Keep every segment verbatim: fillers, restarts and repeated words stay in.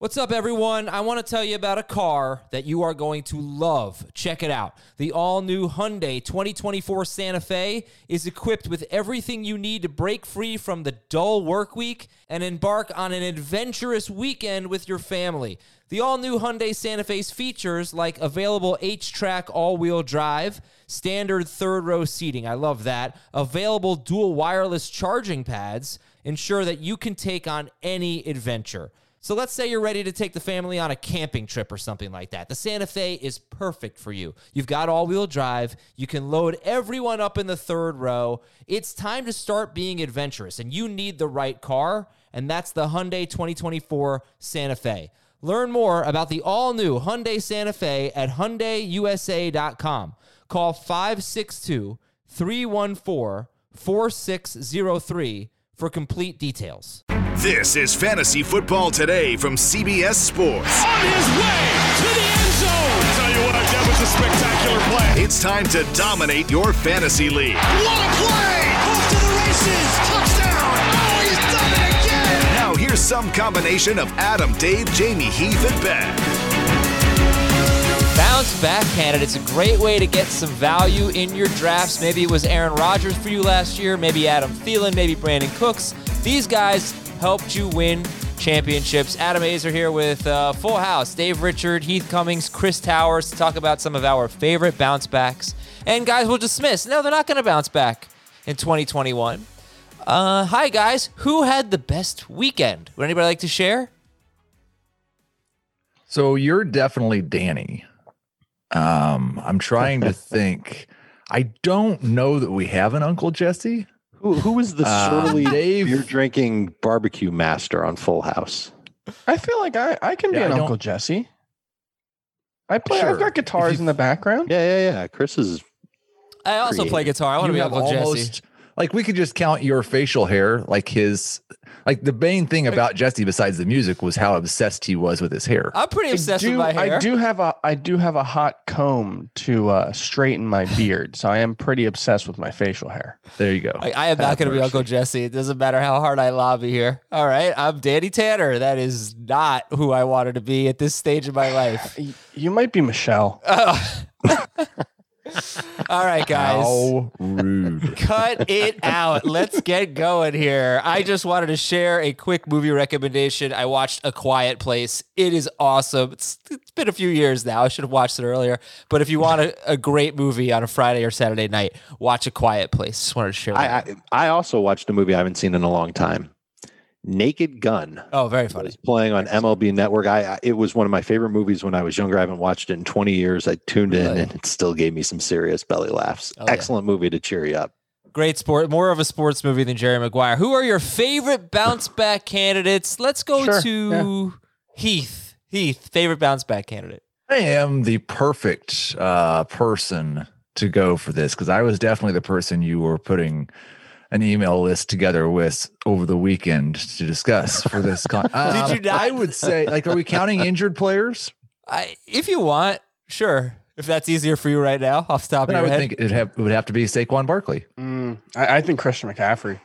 What's up, everyone? I want to tell you about a car that you are going to love. Check it out. The all-new Hyundai twenty twenty-four Santa Fe is equipped with everything you need to break free from the dull work week and embark on an adventurous weekend with your family. The all-new Hyundai Santa Fe's features like available H-Track all-wheel drive, standard third-row seating, I love that, available dual wireless charging pads, ensure that you can take on any adventure. So let's say you're ready to take the family on a camping trip or something like that. The Santa Fe is perfect for you. You've got all-wheel drive. You can load everyone up in the third row. It's time to start being adventurous, and you need the right car, and that's the Hyundai twenty twenty-four Santa Fe. Learn more about the all-new Hyundai Santa Fe at Hyundai U S A dot com. Call five six two, three one four, four six zero three for complete details. This is Fantasy Football Today from C B S Sports. On his way to the end zone. I tell you what, that was a spectacular play. It's time to dominate your fantasy league. What a play! Off to the races. Touchdown. Oh, he's done it again. Now here's some combination of Adam, Dave, Jamie, Heath, and Ben. Bounce back candidates, a great way to get some value in your drafts. Maybe it was Aaron Rodgers for you last year, maybe Adam Thielen, maybe Brandon Cooks. These guys helped you win championships. Adam Azer here with uh, Full House. Dave Richard, Heath Cummings, Chris Towers to talk about some of our favorite bounce backs. And guys will dismiss. No, they're not going to bounce back in twenty twenty-one. Uh, hi, guys. Who had the best weekend? Would anybody like to share? So you're definitely Danny. Um, I'm trying to think. I don't know that we have an Uncle Jesse. Who who was the Uh, surly Dave- beer drinking barbecue master on Full House? I feel like I, I can be Yeah, an I don't- Uncle Jesse. I play. Sure. I've got guitars If you- in the background. Yeah, yeah, yeah. Chris is I also Creative. play guitar. I want to You be have Uncle Jesse. almost- Like we could just count your facial hair, like his, like the main thing about Jesse besides the music was how obsessed he was with his hair. I'm pretty I obsessed do, with my hair. I do have a I do have a hot comb to uh, straighten my beard, so I am pretty obsessed with my facial hair. There you go. I, I am not going to be mercy. Uncle Jesse. It doesn't matter how hard I lobby here. All right. I'm Danny Tanner. That is not who I wanted to be at this stage of my life. Y- You might be Michelle. All right, guys. How rude. Cut it out. Let's get going here. I just wanted to share a quick movie recommendation. I watched A Quiet Place. It is awesome. It's, it's been a few years now. I should have watched it earlier. But if you want a, a great movie on a Friday or Saturday night, watch A Quiet Place. Just wanted to share that. I, I I also watched a movie I haven't seen in a long time. Naked Gun. oh, very It funny. was playing on M L B Network. I, I it was one of my favorite movies when I was younger. I haven't watched it in twenty years. I tuned in Really? and it still gave me some serious belly laughs. Oh, yeah. Excellent movie to cheer you up. Great sport. More of a sports movie than Jerry Maguire. Who are your favorite bounce back candidates? Let's go Sure, to Heath. Heath, favorite bounce back candidate. I am the perfect uh, person to go for this because I was definitely the person you were putting an email list together with over the weekend to discuss for this. Con- um, Did you not? I would say, like, are we counting injured players? I, if you want, sure. If that's easier for you right now, off the top Then of I your would head. think it'd have, it would have to be Saquon Barkley. Mm, I, I think Christian McCaffrey.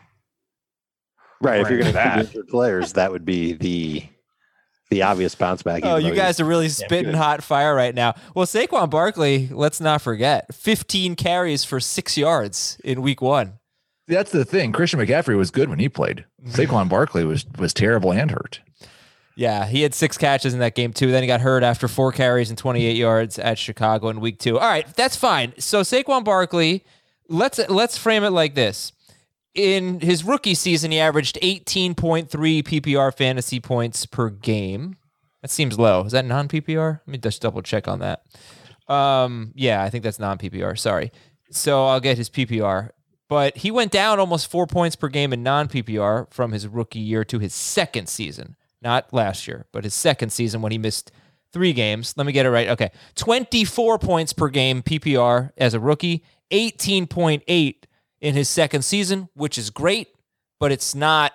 Right. If you're going to That. injured players, that would be the the obvious bounce back. Oh, even you though guys he's- are really Yeah, spitting good. hot fire right now. Well, Saquon Barkley, let's not forget, fifteen carries for six yards in week one. That's the thing. Christian McCaffrey was good when he played. Saquon Barkley was was terrible and hurt. Yeah, he had six catches in that game too. Then he got hurt after four carries and twenty-eight yards at Chicago in week two. All right, that's fine. So Saquon Barkley, let's let's frame it like this. In his rookie season, he averaged eighteen point three P P R fantasy points per game. That seems low. Is that non-P P R? Let me just double check on that. Um, yeah, I think that's non-P P R. Sorry. So I'll get his P P R. But he went down almost four points per game in non-P P R from his rookie year to his second season. Not last year, but his second season when he missed three games. Let me get it right. Okay. twenty-four points per game P P R as a rookie, eighteen point eight in his second season, which is great, but it's not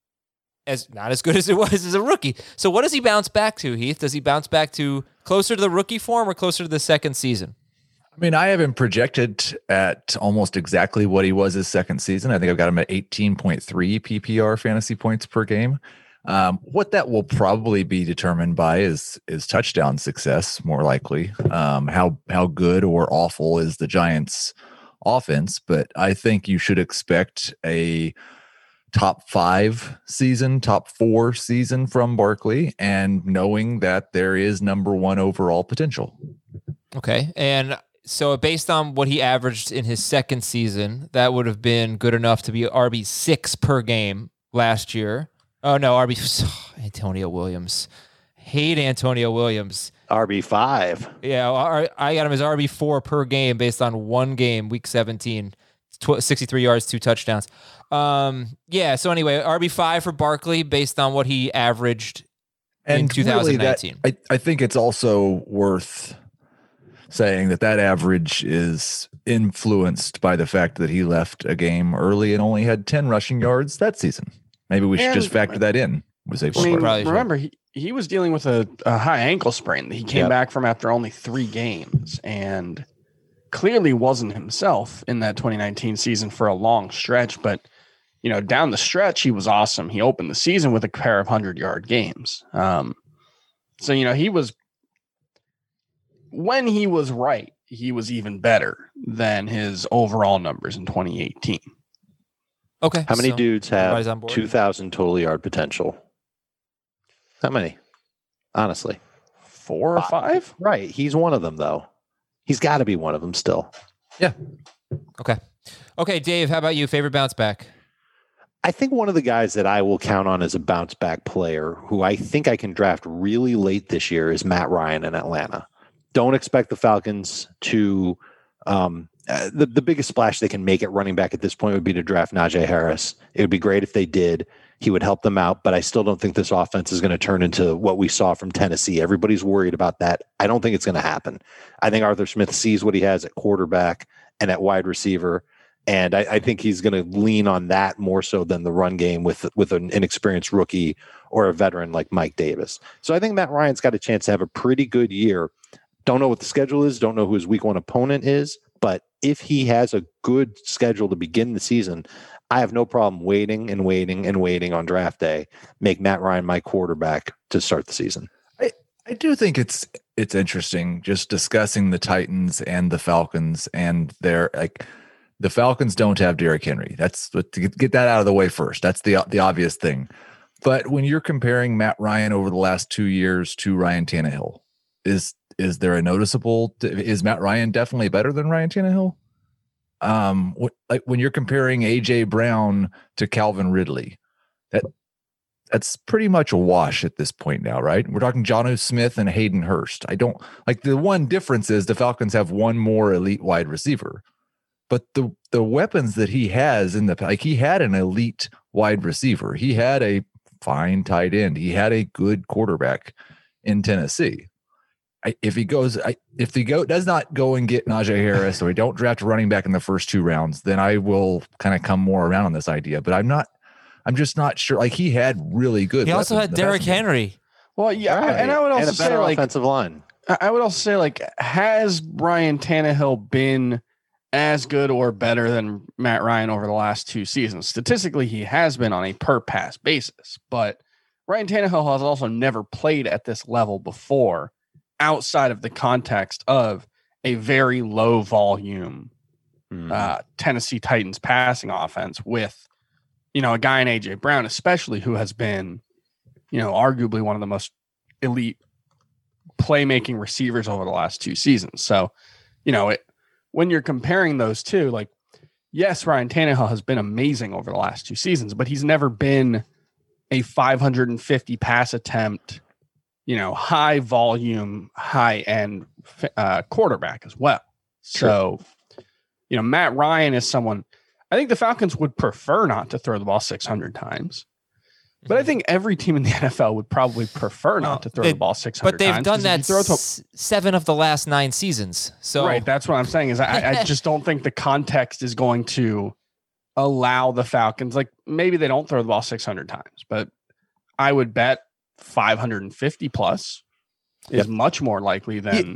as not as good as it was as a rookie. So what does he bounce back to, Heath? Does he bounce back to closer to the rookie form or closer to the second season? I mean, I have him projected at almost exactly what he was his second season. I think I've got him at eighteen point three P P R fantasy points per game. Um, what that will probably be determined by is is touchdown success, more likely. Um, how how good or awful is the Giants' offense? But I think you should expect a top five season, top four season from Barkley, and knowing that there is number one overall potential. Okay, and so based on what he averaged in his second season, that would have been good enough to be R B six per game last year. Oh, no, R B oh, Antonio Williams. Hate Antonio Williams. R B five. Yeah, I I got him as R B four per game based on one game, week seventeen. sixty-three yards, two touchdowns. Um, yeah, so anyway, R B five for Barkley based on what he averaged and in twenty nineteen. Really that, I, I think it's also worth saying that that average is influenced by the fact that he left a game early and only had ten rushing yards that season. Maybe we should And, just factor that in. Was a I mean, Probably should. remember, he, he was dealing with a, a high ankle sprain that he came Yep. back from after only three games and clearly wasn't himself in that twenty nineteen season for a long stretch. But, you know, down the stretch, he was awesome. He opened the season with a pair of hundred-yard games. Um, so, you know, he was – when he was right, he was even better than his overall numbers in twenty eighteen. Okay. How many so dudes everybody's have on board? two thousand total yard potential? How many? Honestly. Four or five? Right. He's one of them, though. He's got to be one of them still. Okay. Okay, Dave, how about you? Favorite bounce back? I think one of the guys that I will count on as a bounce back player who I think I can draft really late this year is Matt Ryan in Atlanta. Don't expect the Falcons to um, uh, the, the biggest splash they can make at running back at this point would be to draft Najee Harris. It would be great if they did. He would help them out, but I still don't think this offense is going to turn into what we saw from Tennessee. Everybody's worried about that. I don't think it's going to happen. I think Arthur Smith sees what he has at quarterback and at wide receiver, and I, I think he's going to lean on that more so than the run game with with an inexperienced rookie or a veteran like Mike Davis. So I think Matt Ryan's got a chance to have a pretty good year. Don't know what the schedule is. Don't know who his week one opponent is. But if he has a good schedule to begin the season, I have no problem waiting and waiting and waiting on draft day. Make Matt Ryan my quarterback to start the season. I, I do think it's it's interesting just discussing the Titans and the Falcons and their like the Falcons don't have Derrick Henry. That's to get, get that out of the way first. That's the the obvious thing. But when you're comparing Matt Ryan over the last two years to Ryan Tannehill, is is there a noticeable? Is Matt Ryan definitely better than Ryan Tannehill? Um, what, like when you're comparing A J Brown to Calvin Ridley, that that's pretty much a wash at this point now, right? We're talking Jonnu Smith and Hayden Hurst. I don't like the one difference is the Falcons have one more elite wide receiver, but the the weapons that he has in the like he had an elite wide receiver, he had a fine tight end, he had a good quarterback in Tennessee. I, if he goes, I, if he go does not go and get Najee Harris, or we don't draft a running back in the first two rounds, then I will kind of come more around on this idea. But I'm not, I'm just not sure. Like he had really good. He also had Derrick Henry. Well, yeah, Right. and I would also and a better say like offensive line. I would also say like has Ryan Tannehill been as good or better than Matt Ryan over the last two seasons? Statistically, he has been on a per pass basis, but Ryan Tannehill has also never played at this level before, outside of the context of a very low volume Mm. uh, Tennessee Titans passing offense with, you know, a guy in A J Brown, especially who has been, you know, arguably one of the most elite playmaking receivers over the last two seasons. So, you know, it, when you're comparing those two, like, yes, Ryan Tannehill has been amazing over the last two seasons, but he's never been a five hundred fifty pass attempt, you know, high volume, high end uh, quarterback as well. So, you know, Matt Ryan is someone I think the Falcons would prefer not to throw the ball six hundred times. But I think every team in the N F L would probably prefer not to throw They- the ball six hundred But they've times. done 'cause if that you throw to- s- seven of the last nine seasons. So Right. That's what I'm saying is I, I just don't think the context is going to allow the Falcons. Like maybe they don't throw the ball six hundred times, but I would bet five hundred fifty plus is Yep. much more likely than.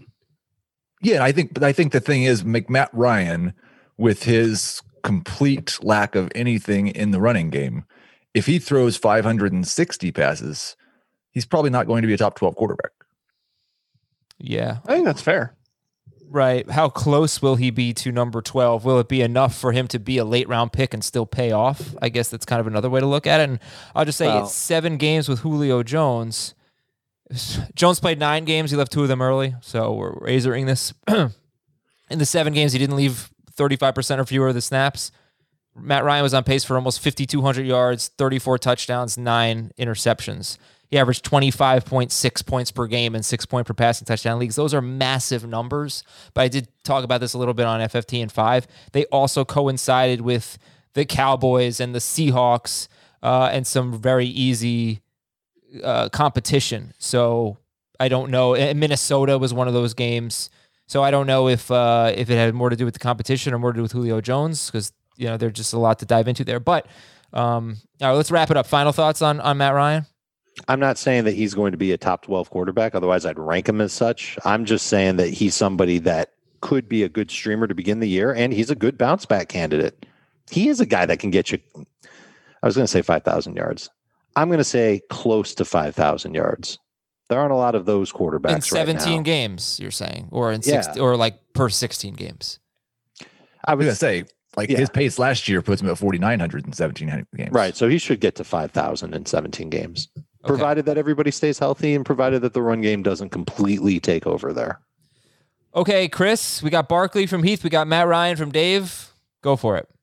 Yeah, I think, but I think the thing is, make Matt Ryan with his complete lack of anything in the running game if he throws five hundred sixty passes, he's probably not going to be a top twelve quarterback. Yeah. I think that's fair. Right. How close will he be to number twelve? Will it be enough for him to be a late round pick and still pay off? I guess that's kind of another way to look at it. And I'll just say Well, it's seven games with Julio Jones. Jones played nine games. He left two of them early. So we're razoring this. In the seven games, he didn't leave thirty-five percent or fewer of the snaps. Matt Ryan was on pace for almost fifty-two hundred yards, thirty-four touchdowns, nine interceptions. He averaged twenty-five point six points per game and six point per passing touchdown leagues. Those are massive numbers, but I did talk about this a little bit on F F T and five. They also coincided with the Cowboys and the Seahawks uh, and some very easy uh, competition. So I don't know. And Minnesota was one of those games. So I don't know if uh, if it had more to do with the competition or more to do with Julio Jones, because you know there's just a lot to dive into there. But um, all right, let's wrap it up. Final thoughts on on Matt Ryan? I'm not saying that he's going to be a top twelve quarterback. Otherwise, I'd rank him as such. I'm just saying that he's somebody that could be a good streamer to begin the year, and he's a good bounce back candidate. He is a guy that can get you, I was going to say five thousand yards. I'm going to say close to five thousand yards. There aren't a lot of those quarterbacks In seventeen right now. games, you're saying, or in Yeah. six, or like per sixteen games. I I was would going to say, like Yeah. his pace last year puts him at forty-nine hundred in seventeen games. Right. So he should get to five thousand in seventeen games, Okay. provided that everybody stays healthy and provided that the run game doesn't completely take over there. Okay, Chris, we got Barkley from Heath. We got Matt Ryan from Dave. Go for it.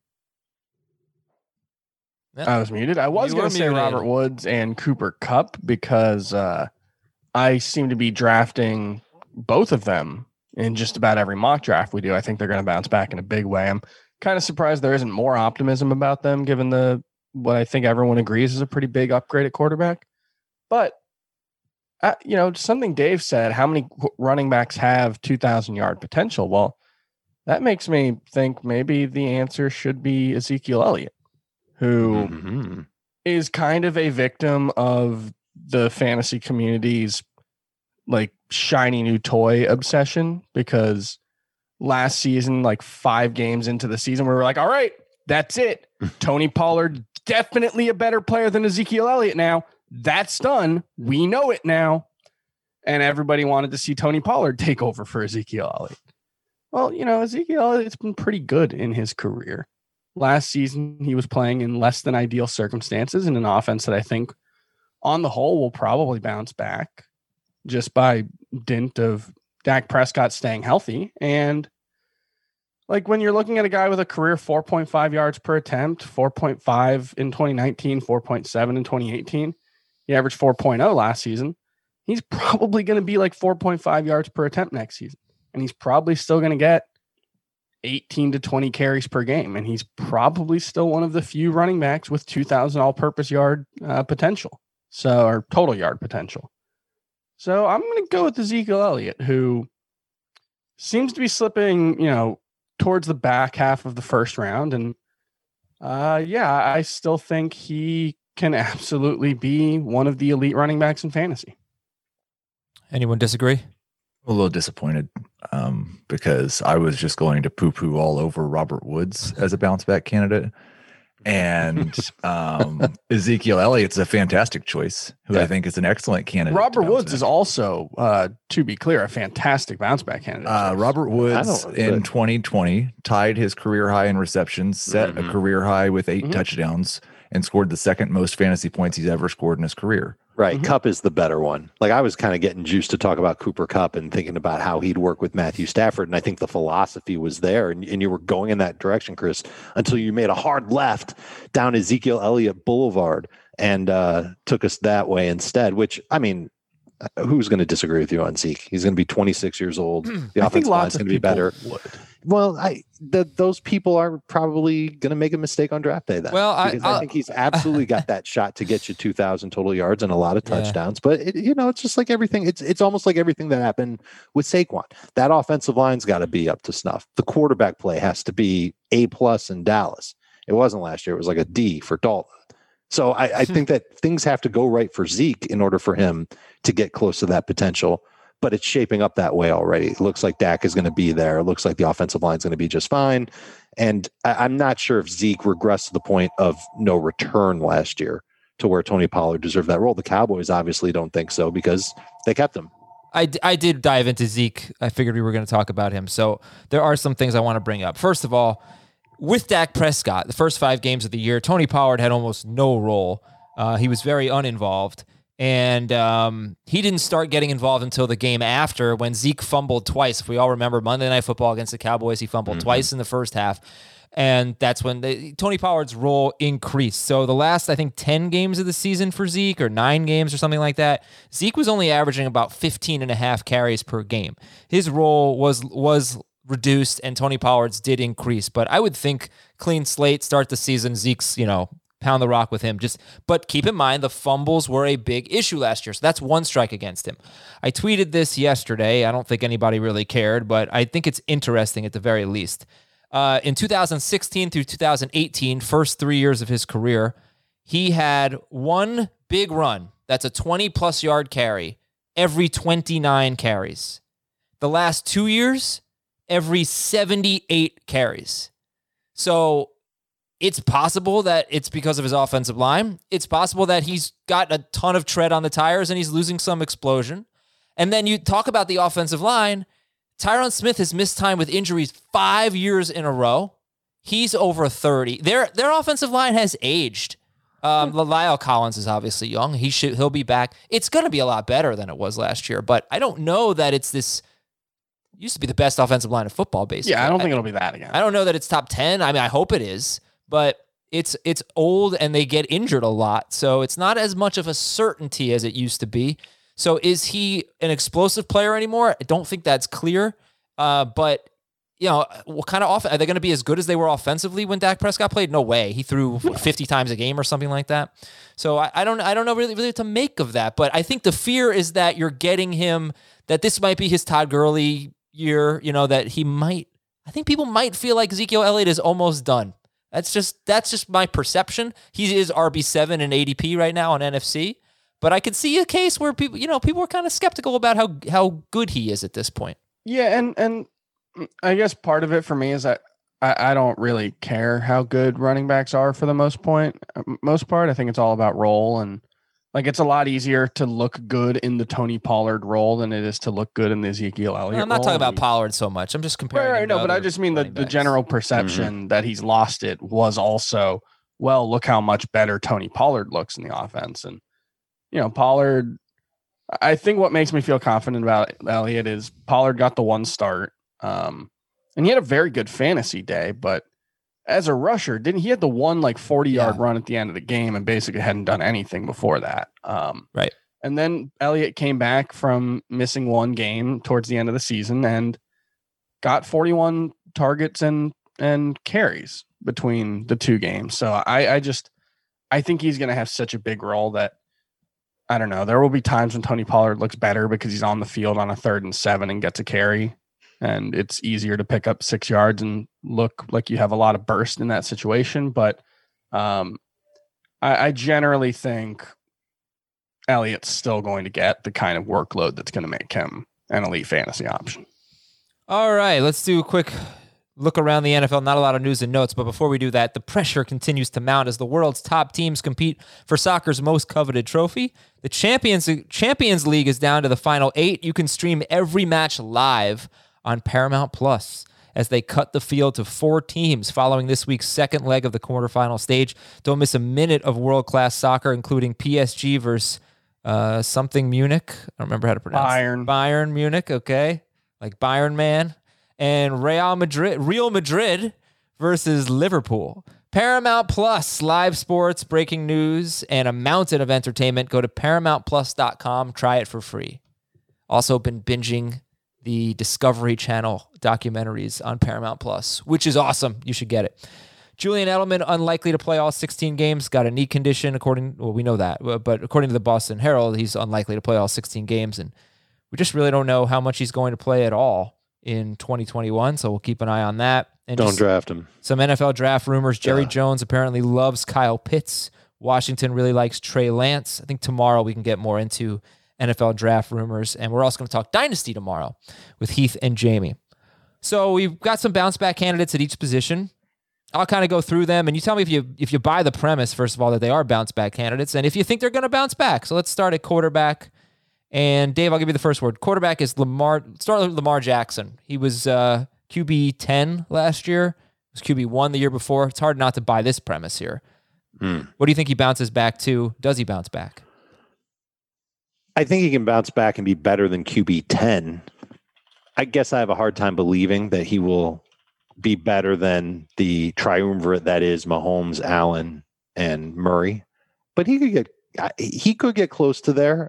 I was muted. I was You going were to say muted. Robert Woods and Cooper Kupp because uh, I seem to be drafting both of them in just about every mock draft we do. I think they're going to bounce back in a big way. I'm kind of surprised there isn't more optimism about them, given the what I think everyone agrees is a pretty big upgrade at quarterback. But uh, you know, something Dave said: how many qu- running backs have two thousand yard potential? Well, that makes me think maybe the answer should be Ezekiel Elliott, who Mm-hmm. is kind of a victim of the fantasy community's like shiny new toy obsession, because last season, like five games into the season, we were like, all right, that's it. Tony Pollard, definitely a better player than Ezekiel Elliott now. That's done. We know it now. And everybody wanted to see Tony Pollard take over for Ezekiel Elliott. Well, you know, Ezekiel Elliott's been pretty good in his career. Last season, he was playing in less than ideal circumstances in an offense that I think on the whole will probably bounce back just by dint of Dak Prescott staying healthy. And like when you're looking at a guy with a career four point five yards per attempt, four point five in twenty nineteen, four point seven in twenty eighteen, he averaged four point oh last season. He's probably going to be like four point five yards per attempt next season. And he's probably still going to get eighteen to twenty carries per game. And he's probably still one of the few running backs with two thousand all-purpose yard uh, potential. So, or total yard potential. So I'm going to go with Ezekiel Elliott, who seems to be slipping, you know, towards the back half of the first round. And uh, yeah, I still think he can absolutely be one of the elite running backs in fantasy. Anyone disagree? A little disappointed um, because I was just going to poo-poo all over Robert Woods as a bounce back candidate. And um, Ezekiel Elliott's a fantastic choice, who Yeah. I think is an excellent candidate. Robert to bounce Woods back. is also, uh, to be clear, a fantastic bounce back candidate. Uh, Robert Woods don't- in good. twenty twenty tied his career high in receptions, set a Mhm. career high with eight Mhm. touchdowns, and scored the second most fantasy points he's ever scored in his career. Right. Mhm. Cup is the better one. Like I was kind of getting juiced to talk about Cooper Kupp and thinking about how he'd work with Matthew Stafford. And I think the philosophy was there. And, and you were going in that direction, Chris, until you made a hard left down Ezekiel Elliott Boulevard and uh, took us that way instead, which, I mean, uh, who's going to disagree with you on Zeke? He's going to be twenty-six years old. The I think offensive line's lots of going to be people better. would. Well, I the, those people are probably going to make a mistake on draft day then. Well, I- because I, I'll- think he's absolutely got that shot to get you two thousand total yards and a lot of Yeah. touchdowns. But it, you know, it's just like everything. It's it's almost like everything that happened with Saquon. That offensive line's got to be up to snuff. The quarterback play has to be A plus in Dallas. It wasn't last year. It was like a D for Dalton. So I, I think that things have to go right for Zeke in order for him to get close to that potential. but it's shaping up that way already. It looks like Dak is going to be there. It looks like the offensive line is going to be just fine. And I, I'm not sure if Zeke regressed to the point of no return last year to where Tony Pollard deserved that role. The Cowboys obviously don't think so because they kept him. I, I did dive into Zeke. I figured we were going to talk about him. So there are some things I want to bring up. First of all, with Dak Prescott, the first five games of the year, Tony Pollard had almost no role. Uh, he was very uninvolved. And um, he didn't start getting involved until the game after when Zeke fumbled twice. If we all remember Monday Night Football against the Cowboys, he fumbled mm-hmm. twice in the first half. And that's when the, Tony Pollard's role increased. So the last, I think, ten games of the season for Zeke, or nine games or something like that, Zeke was only averaging about fifteen and a half carries per game. His role was was reduced, and Tony Pollard's did increase. But I would think clean slate, start the season, Zeke's, you know, pound the rock with him. Just, but keep in mind, the fumbles were a big issue last year. So that's one strike against him. I tweeted this yesterday. I don't think anybody really cared, but I think it's interesting at the very least. Uh, in two thousand sixteen through two thousand eighteen, first three years of his career, he had one big run. That's a twenty-plus yard carry every twenty-nine carries. The last two years, every seventy-eight carries. So it's possible that it's because of his offensive line. It's possible that he's got a ton of tread on the tires and he's losing some explosion. And then you talk about the offensive line. Tyron Smith has missed time with injuries five years in a row. He's over thirty. Their their offensive line has aged. Um, La'el Collins is obviously young. He should he'll be back. It's going to be a lot better than it was last year, but I don't know that it's this. It used to be the best offensive line of football, basically. Yeah, I don't think it'll be that again. I don't know that it's top ten. I mean, I hope it is, but it's it's old and they get injured a lot, so it's not as much of a certainty as it used to be. So is he an explosive player anymore? I don't think that's clear. Uh, but, you know, what kind of off- are they going to be as good as they were offensively when Dak Prescott played? No way. He threw fifty times a game or something like that. So I, I don't I don't know really, really what to make of that. But I think the fear is that you're getting him, that this might be his Todd Gurley year, you know, that he might, I think people might feel like Ezekiel Elliott is almost done. That's just that's just my perception. He is R B seven in A D P right now on N F C. But I could see a case where people, you know, people are kind of skeptical about how how good he is at this point. Yeah, and and I guess part of it for me is that I, I don't really care how good running backs are for the most point. Most part, I think it's all about role, and like it's a lot easier to look good in the Tony Pollard role than it is to look good in the Ezekiel Elliott. I'm not role. talking about Pollard so much. I'm just comparing. Right, right, no, but I just mean the, the general perception mm-hmm. that he's lost it was also, well, look how much better Tony Pollard looks in the offense, and you know, Pollard, I think what makes me feel confident about Elliott is Pollard got the one start. Um, and he had a very good fantasy day, but as a rusher, didn't he had the one like forty yard yeah. run at the end of the game and basically hadn't done anything before that. Um, right. And then Elliott came back from missing one game towards the end of the season and got forty-one targets and, and carries between the two games. So I, I just, I think he's going to have such a big role that, I don't know. There will be times when Tony Pollard looks better because he's on the field on a third and seven and gets a carry, and it's easier to pick up six yards and look like you have a lot of burst in that situation. But um, I, I generally think Elliott's still going to get the kind of workload that's going to make him an elite fantasy option. All right, let's do a quick look around the N F L. Not a lot of news and notes, but before we do that, the pressure continues to mount as the world's top teams compete for soccer's most coveted trophy. The Champions Champions League is down to the final eight. You can stream every match live on Paramount Plus as they cut the field to four teams following this week's second leg of the quarterfinal stage. Don't miss a minute of world-class soccer, including P S G versus uh, something Munich. I don't remember how to pronounce Bayern. it. Bayern Munich, okay. Like Bayern Man. And Real Madrid, Real Madrid versus Liverpool. Paramount Plus, live sports, breaking news, and a mountain of entertainment. Go to paramount plus dot com. Try it for free. Also been binging the Discovery Channel documentaries on Paramount Plus, which is awesome. You should get it. Julian Edelman, unlikely to play all sixteen games, got a knee condition, according, well, we know that, but according to the Boston Herald, he's unlikely to play all sixteen games, and we just really don't know how much he's going to play at all in twenty twenty-one, so we'll keep an eye on that. And don't draft him. Some N F L draft rumors. Jerry yeah. Jones apparently loves Kyle Pitts. Washington really likes Trey Lance. I think tomorrow we can get more into N F L draft rumors. And we're also going to talk Dynasty tomorrow with Heath and Jamie. So we've got some bounce back candidates at each position. I'll kind of go through them, and you tell me if you if you buy the premise, first of all, that they are bounce back candidates, and if you think they're going to bounce back. So let's start at quarterback. And Dave, I'll give you the first word. Quarterback is Lamar. Start with Lamar Jackson. He was uh, Q B ten last year. He was Q B one the year before. It's hard not to buy this premise here. Mm. What do you think he bounces back to? Does he bounce back? I think he can bounce back and be better than Q B ten. I guess I have a hard time believing that he will be better than the triumvirate that is Mahomes, Allen, and Murray, but he could get he could get close to there.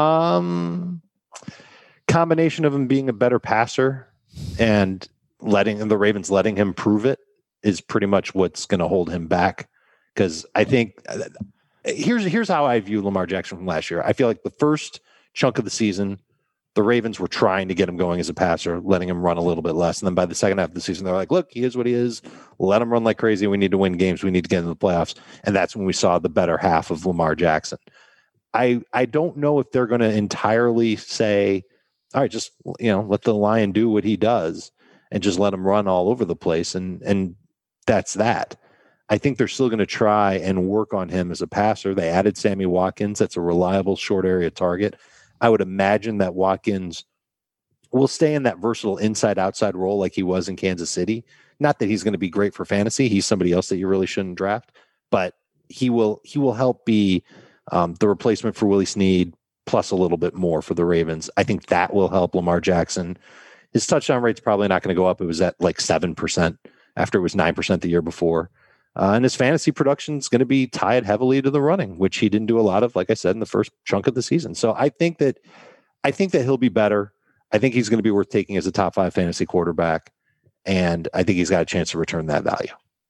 Um, combination of him being a better passer and letting the Ravens letting him prove it is pretty much what's going to hold him back. Because I think here's here's how I view Lamar Jackson from last year. I feel like the first chunk of the season, the Ravens were trying to get him going as a passer, letting him run a little bit less. And then by the second half of the season, they're like, look, he is what he is. Let him run like crazy. We need to win games. We need to get into the playoffs. And that's when we saw the better half of Lamar Jackson. I I don't know if they're going to entirely say, all right, just, you know, let the lion do what he does and just let him run all over the place. And, and that's that. I think they're still going to try and work on him as a passer. They added Sammy Watkins. That's a reliable short area target. I would imagine that Watkins will stay in that versatile inside-outside role like he was in Kansas City. Not that he's going to be great for fantasy. He's somebody else that you really shouldn't draft, but he will he will help be um, the replacement for Willie Snead plus a little bit more for the Ravens. I think that will help Lamar Jackson. His touchdown rate's probably not going to go up. It was at like seven percent after it was nine percent the year before. Uh, and his fantasy production is going to be tied heavily to the running, which he didn't do a lot of, like I said, in the first chunk of the season. So I think that I think that he'll be better. I think he's going to be worth taking as a top five fantasy quarterback, and I think he's got a chance to return that value.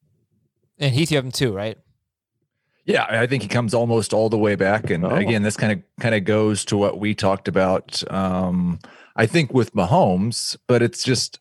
And Heath, you have him too, right? Yeah, I think he comes almost all the way back. And oh. again, this kind of kind of goes to what we talked about. Um, I think with Mahomes, but it's just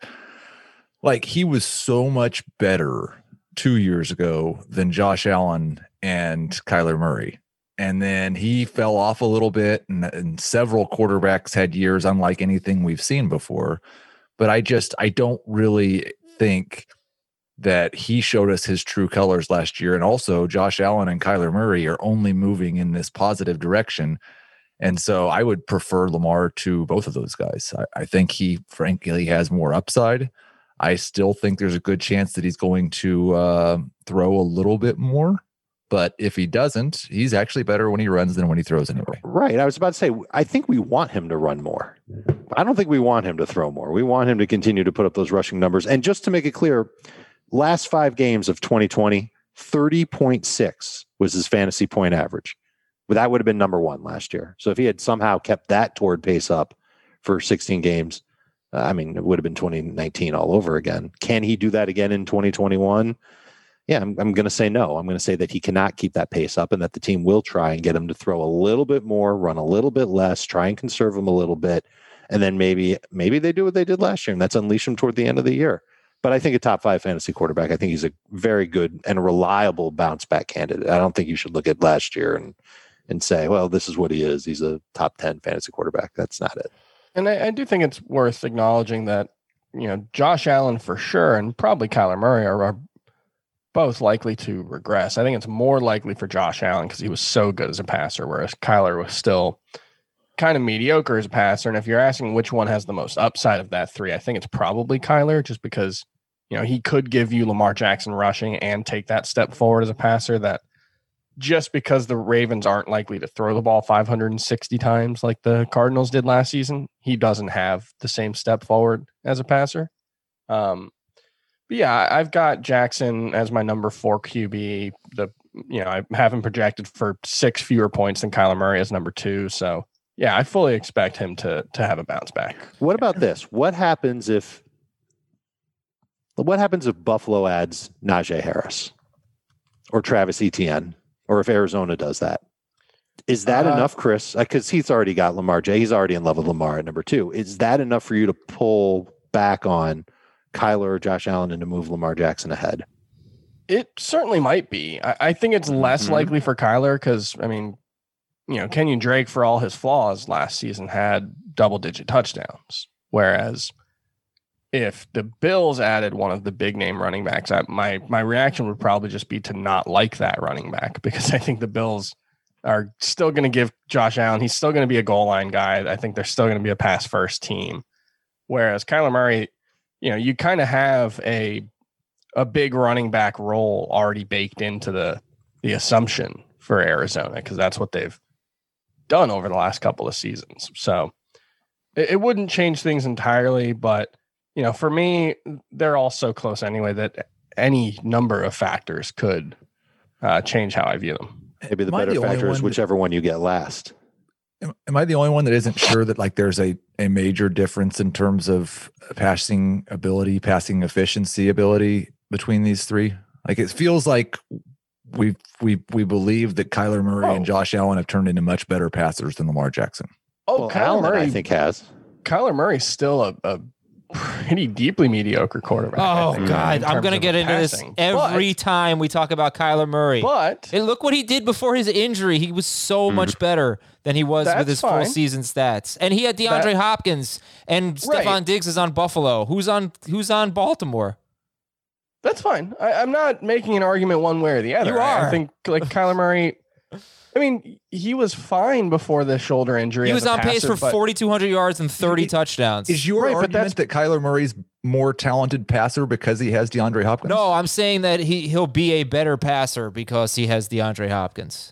like he was so much better two years ago than Josh Allen and Kyler Murray. And then he fell off a little bit, and, and several quarterbacks had years unlike anything we've seen before. But I just, I don't really think that he showed us his true colors last year. And also Josh Allen and Kyler Murray are only moving in this positive direction. And so I would prefer Lamar to both of those guys. I, I think he frankly has more upside. I still think there's a good chance that he's going to uh, throw a little bit more. But if he doesn't, he's actually better when he runs than when he throws anyway. Right. I was about to say, I think we want him to run more. I don't think we want him to throw more. We want him to continue to put up those rushing numbers. And just to make it clear, last five games of twenty twenty, thirty point six was his fantasy point average. But that would have been number one last year. So if he had somehow kept that toward pace up for sixteen games, I mean, it would have been twenty nineteen all over again. Can he do that again in twenty twenty-one? Yeah, I'm, I'm going to say no. I'm going to say that he cannot keep that pace up and that the team will try and get him to throw a little bit more, run a little bit less, try and conserve him a little bit. And then maybe maybe they do what they did last year, and that's unleash him toward the end of the year. But I think a top five fantasy quarterback, I think he's a very good and reliable bounce back candidate. I don't think you should look at last year and and say, well, this is what he is. He's a top ten fantasy quarterback. That's not it. And I, I do think it's worth acknowledging that, you know, Josh Allen for sure, and probably Kyler Murray are, are both likely to regress. I think it's more likely for Josh Allen because he was so good as a passer, whereas Kyler was still kind of mediocre as a passer. And if you're asking which one has the most upside of that three, I think it's probably Kyler, just because, you know, he could give you Lamar Jackson rushing and take that step forward as a passer that just because the Ravens aren't likely to throw the ball five hundred sixty times like the Cardinals did last season, he doesn't have the same step forward as a passer. Um, but yeah, I've got Jackson as my number four Q B. The you know, I have him projected for six fewer points than Kyler Murray as number two. So yeah, I fully expect him to to have a bounce back. What about this? What happens if what happens if Buffalo adds Najee Harris or Travis Etienne? Or if Arizona does that, is that uh, enough, Chris? Because he's already got Lamar J. He's already in love with Lamar at number two. Is that enough for you to pull back on Kyler or Josh Allen and to move Lamar Jackson ahead? It certainly might be. I, I think it's less mm-hmm. likely for Kyler because, I mean, you know, Kenyon Drake, for all his flaws last season, had double digit touchdowns. Whereas if the Bills added one of the big name running backs, I, my, my reaction would probably just be to not like that running back, because I think the Bills are still going to give Josh Allen, he's still going to be a goal line guy. I think they're still going to be a pass first team. Whereas Kyler Murray, you know, you kind of have a, a big running back role already baked into the, the assumption for Arizona, because that's what they've done over the last couple of seasons. So it, it wouldn't change things entirely, but you know, for me, they're all so close anyway that any number of factors could uh, change how I view them. Maybe the Am I better the only factor is one whichever one you get last. Am, am I the only one that isn't sure that like there's a, a major difference in terms of passing ability, passing efficiency ability between these three? Like it feels like we we we believe that Kyler Murray Oh. and Josh Allen have turned into much better passers than Lamar Jackson. Oh, Well, Kyler Allen, Murray, I think, has. Kyler Murray's still a, a pretty deeply mediocre quarterback. I Oh, think, God. in I'm terms going to of get into passing. this every But- time we talk about Kyler Murray. But And look what he did before his injury. He was so Mm-hmm. much better than he was with That's his full fine. season stats. And he had DeAndre That- Hopkins, and Right. Stephon Diggs is on Buffalo. Who's on Who's on Baltimore? that's fine. I, I'm not making an argument one way or the other. You I- are. I think like Kyler Murray, I mean, he was fine before the shoulder injury. He as was a on pace passer, for but- forty-two hundred yards and thirty Is- touchdowns. Is your Right, but argument that Kyler Murray's more talented passer because he has DeAndre Hopkins? No, I'm saying that he he'll be a better passer because he has DeAndre Hopkins.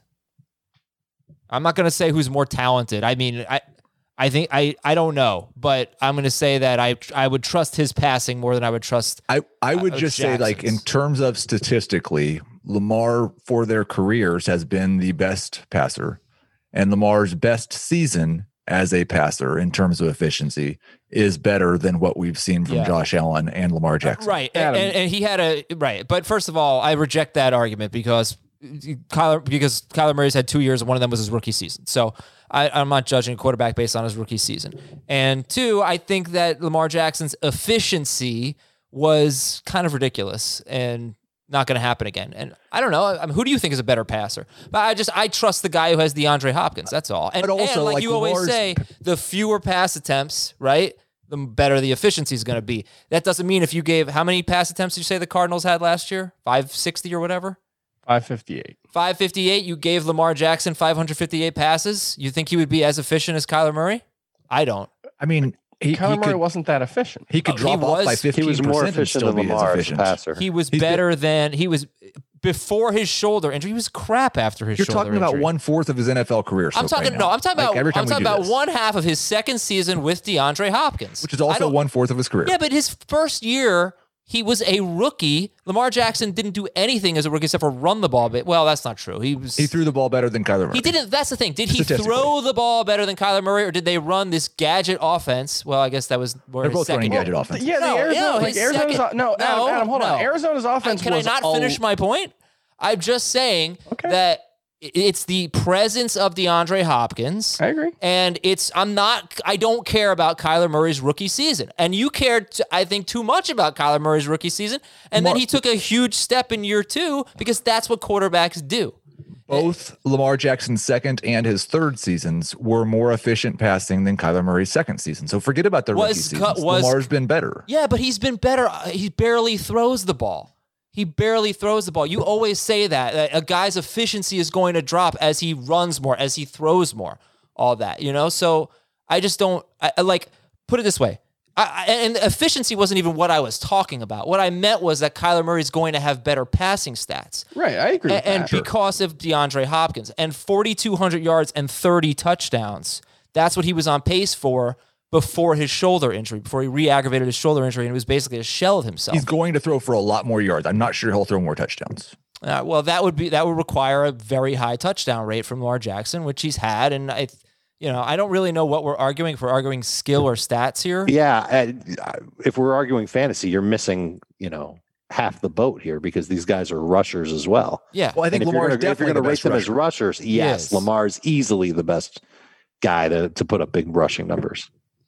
I'm not going to say who's more talented. I mean, I I think I I don't know, but I'm going to say that I I would trust his passing more than I would trust. I, I would Uh, just say, like, in Jackson's. terms of statistically, Lamar for their careers has been the best passer, and Lamar's best season as a passer in terms of efficiency is better than what we've seen from Yeah. Josh Allen and Lamar Jackson. Right. And, Adam. and, and he had a right. But first of all, I reject that argument because Kyler because Kyler Murray's had two years and one of them was his rookie season. So I, I'm not judging a quarterback based on his rookie season. And two, I think that Lamar Jackson's efficiency was kind of ridiculous and not going to happen again. And I don't know. I mean, who do you think is a better passer? But I just I trust the guy who has DeAndre Hopkins. That's all. And, But also, and like, like, you always Lamar's- say, the fewer pass attempts, right? The better the efficiency is going to be. That doesn't mean if you gave how many pass attempts did you say the Cardinals had last year? five sixty or whatever. five fifty-eight. five fifty-eight. You gave Lamar Jackson five hundred fifty-eight passes. You think he would be as efficient as Kyler Murray? I don't. I mean, he, Kyler he Murray could, wasn't that efficient. he could Oh, he drop off by was- fifteen He was more percent and efficient still than be as Lamar as a efficient. passer. He was He's better than he was before his shoulder injury. He was crap after his You're shoulder talking about injury. one fourth of his N F L career. I'm so talking right no. now. I'm talking Like, about. every time I'm we talking do about this, one half of his second season with DeAndre Hopkins, which is I also don't- one fourth of his career. Yeah, but his first year, he was a rookie. Lamar Jackson didn't do anything as a rookie except for run the ball. But well, that's not true. He was. He threw the ball better than Kyler Murray. He didn't. That's the thing. Did he Statistically. throw the ball better than Kyler Murray, or did they run this gadget offense? Well, I guess that was more They're his both running second gadget year. offense. Yeah, the No, Arizona, no, like his Arizona's second- no, Adam, no, Adam, hold on. no. Arizona's offense Can was I not all- finish my point? I'm just saying Okay. that it's the presence of DeAndre Hopkins. I agree. And it's, I'm not, I don't care about Kyler Murray's rookie season. And you cared, t- I think, too much about Kyler Murray's rookie season. And then Lamar- he took a huge step in year two because that's what quarterbacks do. Both Lamar Jackson's second and his third seasons were more efficient passing than Kyler Murray's second season. So forget about the rookie Was- seasons. was- Lamar's been better. Yeah, but he's been better. Uh, He barely throws the ball. He barely throws the ball. You always say that, that a guy's efficiency is going to drop as he runs more, as he throws more, all that, you know? So I just don't, I, I like, put it this way. I, I, and efficiency wasn't even what I was talking about. What I meant was that Kyler Murray is going to have better passing stats. Right, I agree. A- with and that. because of DeAndre Hopkins and forty-two hundred yards and thirty touchdowns, that's what he was on pace for before his shoulder injury, before he re-aggravated his shoulder injury, and it was basically a shell of himself. He's going to throw for a lot more yards. I'm not sure he'll throw more touchdowns. Uh, well, that would be that would require a very high touchdown rate from Lamar Jackson, which he's had, and I, you know, I don't really know what we're arguing. If we're arguing skill or stats here, Yeah, and, uh, if we're arguing fantasy, you're missing, you know, half the boat here because these guys are rushers as well. yeah. Well, I think And if you're Lamar's gonna- if you're definitely going to the rate best them as rusher. rushers, yes, Yes. Lamar's easily the best guy to to put up big rushing numbers.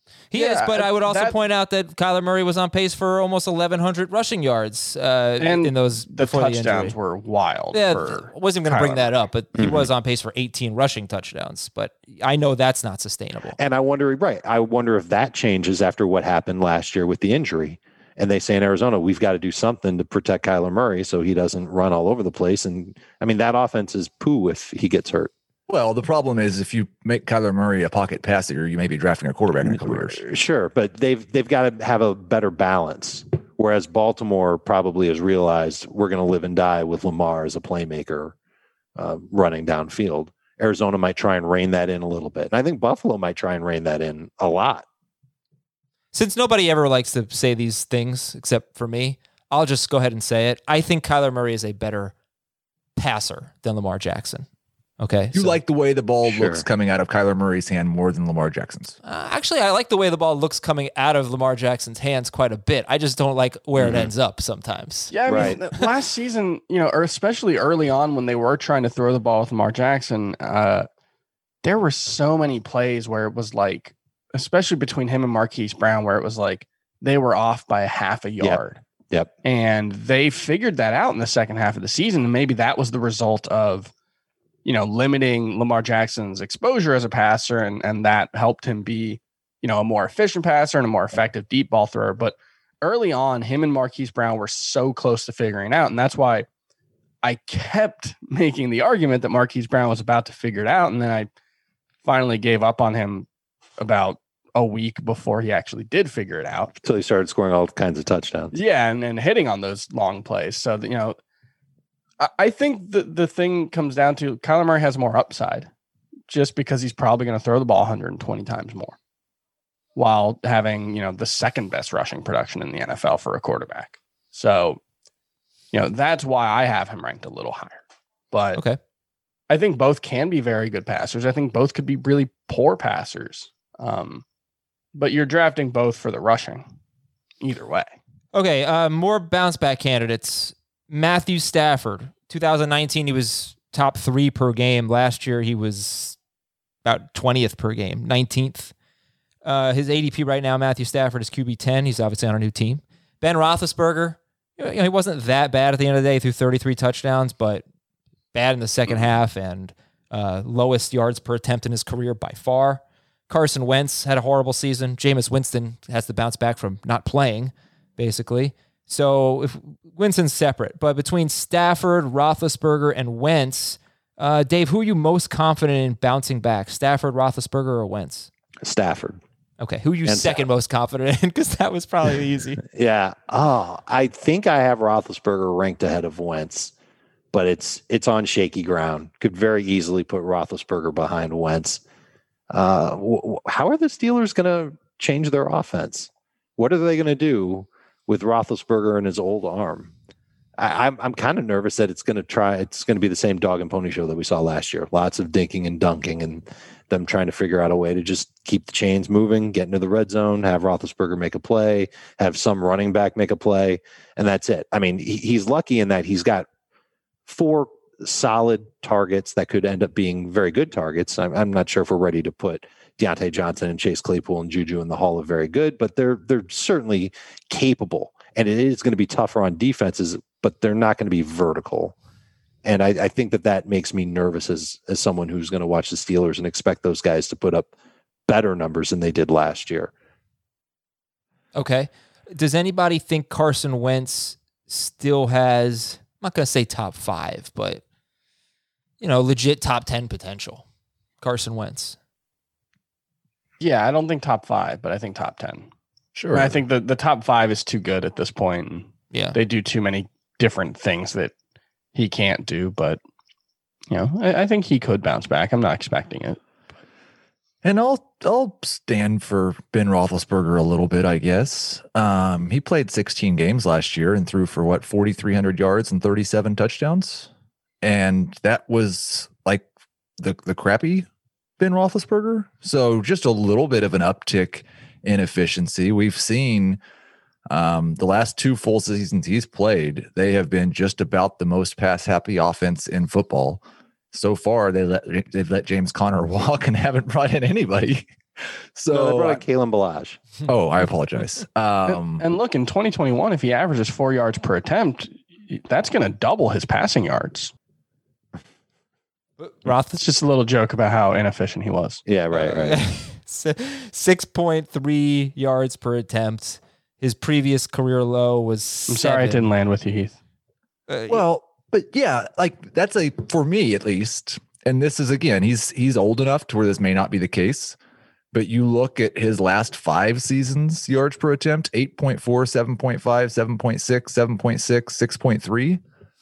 He Yeah, is, but I would also that- point out that Kyler Murray was on pace for almost eleven hundred rushing yards uh, And in those the before touchdowns the injury. were wild. Yeah, for I wasn't going to bring Kyler that Murray. up, but he was on pace for eighteen rushing touchdowns. But I know that's not sustainable. And I wonder, right? I wonder if that changes after what happened last year with the injury. And they say in Arizona, we've got to do something to protect Kyler Murray so he doesn't run all over the place. And I mean, that offense is poo if he gets hurt. Well, the problem is if you make Kyler Murray a pocket passer, you may be drafting a quarterback in a couple years. Sure, but they've they've got to have a better balance. Whereas Baltimore probably has realized we're going to live and die with Lamar as a playmaker uh, running downfield. Arizona might try and rein that in a little bit. And I think Buffalo might try and rein that in a lot. Since nobody ever likes to say these things except for me, I'll just go ahead and say it. I think Kyler Murray is a better passer than Lamar Jackson. Okay. You so- like the way the ball Sure. looks coming out of Kyler Murray's hand more than Lamar Jackson's. Uh, actually, I like the way the ball looks coming out of Lamar Jackson's hands quite a bit. I just don't like where Mm-hmm. it ends up sometimes. Yeah, I Right. mean, the- last season, you know, or especially early on when they were trying to throw the ball with Lamar Jackson, uh, there were so many plays where it was like, especially between him and Marquise Brown, where it was like they were off by a half a yard. Yep. And they figured that out in the second half of the season. And maybe that was the result of, you know, limiting Lamar Jackson's exposure as a passer. And, and that helped him be, you know, a more efficient passer and a more effective deep ball thrower. But early on, him and Marquise Brown were so close to figuring it out. And that's why I kept making the argument that Marquise Brown was about to figure it out. And then I finally gave up on him about a week before he actually did figure it out. Until he started scoring all kinds of touchdowns. Yeah, and, and hitting on those long plays. So, that, you know, I, I think the, the thing comes down to Kyler Murray has more upside just because he's probably going to throw the ball one hundred twenty times more while having, you know, the second best rushing production in the N F L for a quarterback. So, you know, that's why I have him ranked a little higher. But Okay. I think both can be very good passers. I think both could be really poor passers. Um, but you're drafting both for the rushing either way. Okay, uh, more bounce back candidates. Matthew Stafford, two thousand nineteen, he was top three per game. Last year, he was about twentieth per game, nineteenth. Uh, his A D P right now, Matthew Stafford is Q B ten. He's obviously on a new team. Ben Roethlisberger, you know, he wasn't that bad at the end of the day, threw thirty-three touchdowns, but bad in the second half and uh, lowest yards per attempt in his career by far. Carson Wentz had a horrible season. Jameis Winston has to bounce back from not playing, basically. So if Winston's separate, but between Stafford, Roethlisberger, and Wentz, uh, Dave, who are you most confident in bouncing back? Stafford, Roethlisberger, or Wentz? Stafford. Okay, who are you And second most confident in? Because that was probably easy. Yeah. Oh, I think I have Roethlisberger ranked ahead of Wentz, but it's it's on shaky ground. Could very easily put Roethlisberger behind Wentz. Uh, w- w- how are the Steelers going to change their offense? What are they going to do with Roethlisberger and his old arm? I, I'm I'm kind of nervous that it's going to try. It's going to be the same dog and pony show that we saw last year. Lots of dinking and dunking, and them trying to figure out a way to just keep the chains moving, get into the red zone, have Roethlisberger make a play, have some running back make a play, and that's it. I mean, he, he's lucky in that he's got four solid targets that could end up being very good targets. I'm, I'm not sure if we're ready to put Deontay Johnson and Chase Claypool and Juju in the Hall of very good, but they're they're certainly capable. And it is going to be tougher on defenses, but they're not going to be vertical. And I, I think that that makes me nervous as as someone who's going to watch the Steelers and expect those guys to put up better numbers than they did last year. Okay. Does anybody think Carson Wentz still has, I'm not going to say top five, but, you know, legit top ten potential? Carson Wentz. Yeah, I don't think top five, but I think top ten. Sure. I think the, the top five is too good at this point. And Yeah. they do too many different things that he can't do, but you know, I, I think he could bounce back. I'm not expecting it. And I'll I'll stand for Ben Roethlisberger a little bit, I guess. Um, he played sixteen games last year and threw for what forty-three hundred yards and thirty-seven touchdowns, and that was like the the crappy Ben Roethlisberger. So just a little bit of an uptick in efficiency. We've seen um, the last two full seasons he's played; they have been just about the most pass happy offense in football. So far, they let they've let James Conner walk and haven't brought in anybody. So no, they brought in Kalen Balazs. oh, I apologize. Um, and look, in twenty twenty-one, if he averages four yards per attempt, that's going to double his passing yards. Roth, It's just a little joke about how inefficient he was. Yeah, right, right. six point three yards per attempt. His previous career low was I'm sorry it didn't land with you, Heath. Uh, well, but yeah, like that's a for me at least. And this is again, he's he's old enough to where this may not be the case. But you look at his last five seasons, yards per attempt, eight point four, seven point five, seven point six, seven point six, six point three.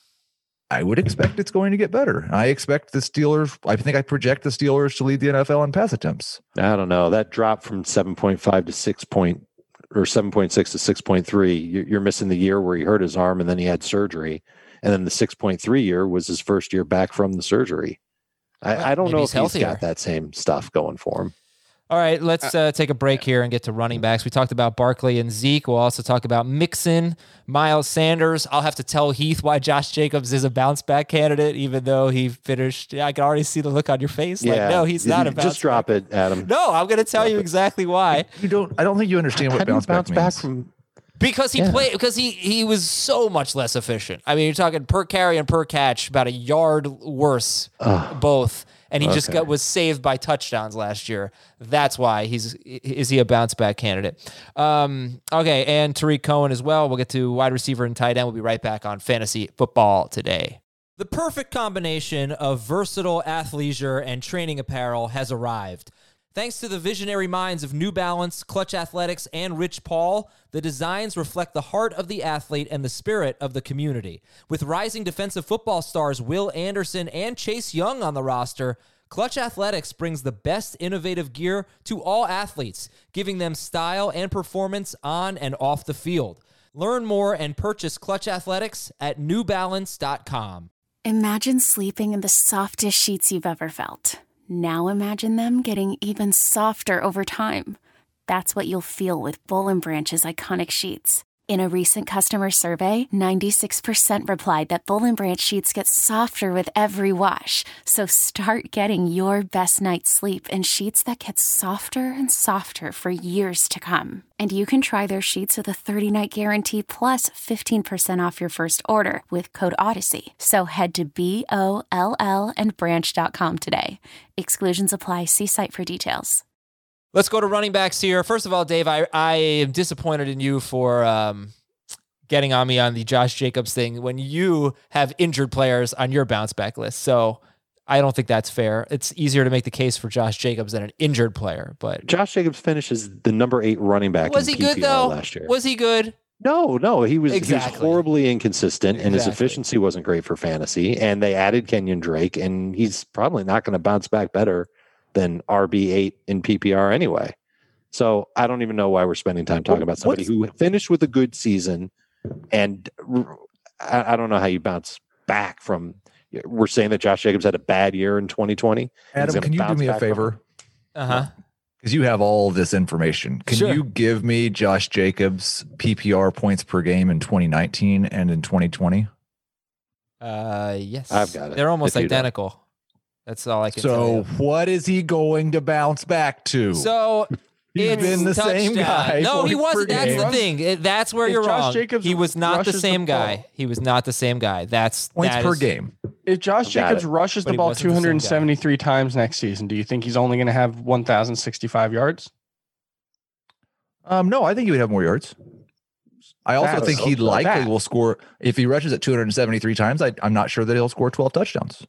I would expect it's going to get better. I expect the Steelers, I think I project the Steelers to lead the N F L in pass attempts. I don't know. That drop from seven point five to six point or seven point six to six point three, you're missing the year where he hurt his arm and then he had surgery. And then the six point three year was his first year back from the surgery. I, I don't Maybe know he's if he's healthier. got that same stuff going for him. All right, let's uh, take a break here and get to running backs. We talked about Barkley and Zeke. We'll also talk about Mixon, Miles Sanders. I'll have to tell Heath why Josh Jacobs is a bounce back candidate, even though he finished. I can already see the look on your face. Yeah. Like, no, he's not a bounce Just drop back. it, Adam. No, I'm going to tell Drop you it. exactly why. You don't. I don't think you understand what How do you bounce back bounce means. back from? Because he Yeah. played, because he he was so much less efficient. I mean, you're talking per carry and per catch, about a yard worse, Ugh. both. And he just Okay. got was saved by touchdowns last year. That's why he's is he a bounce back candidate? Um, okay, and Tariq Cohen as well. We'll get to wide receiver and tight end. We'll be right back on Fantasy Football Today. The perfect combination of versatile athleisure and training apparel has arrived. Thanks to the visionary minds of New Balance, Clutch Athletics, and Rich Paul, the designs reflect the heart of the athlete and the spirit of the community. With rising defensive football stars Will Anderson and Chase Young on the roster, Clutch Athletics brings the best innovative gear to all athletes, giving them style and performance on and off the field. Learn more and purchase Clutch Athletics at new balance dot com. Imagine sleeping in the softest sheets you've ever felt. Now imagine them getting even softer over time. That's what you'll feel with Boll and Branch's iconic sheets. In a recent customer survey, ninety-six percent replied that Boll and Branch sheets get softer with every wash. So start getting your best night's sleep in sheets that get softer and softer for years to come. And you can try their sheets with a thirty-night guarantee plus fifteen percent off your first order with code Odyssey. So head to B O L L and branch dot com today. Exclusions apply. See site for details. Let's go to running backs here. First of all, Dave, I, I am disappointed in you for um, getting on me on the Josh Jacobs thing when you have injured players on your bounce back list. So I don't think that's fair. It's easier to make the case for Josh Jacobs than an injured player. But Josh Jacobs finishes the number eight running back. was in he good P P R though? last year? Was he good? No, no, he was, Exactly. he was horribly inconsistent, and his Exactly. efficiency wasn't great for fantasy. And they added Kenyon Drake, and he's probably not going to bounce back better than R B eight in P P R anyway. So I don't even know why we're spending time talking about somebody who finished with a good season, and I, I don't know how you bounce back from. We're saying that Josh Jacobs had a bad year in twenty twenty. Adam, can you do me a favor? Uh huh. Because you have all this information. Can Sure. you give me Josh Jacobs' P P R points per game in twenty nineteen and in twenty twenty? Uh, yes. I've got it, They're almost if you don't. identical. That's all I can tell So you. what is he going to bounce back to? So He's it's been the same touchdown. guy No, he points per wasn't. That's game. the thing. It- That's where If you're Josh wrong. Jacobs He was not the rushes the same guy. ball- He was not the same guy. That's Points that per is- game. If Josh Got Jacobs it. rushes But the he ball wasn't the same two hundred seventy-three times next season, do you think he's only going to have one thousand sixty-five yards? Um, no, I think he would have more yards. I also That's think he so- likely that. will score if he rushes it two hundred seventy-three times. I, I'm not sure that he'll score twelve touchdowns.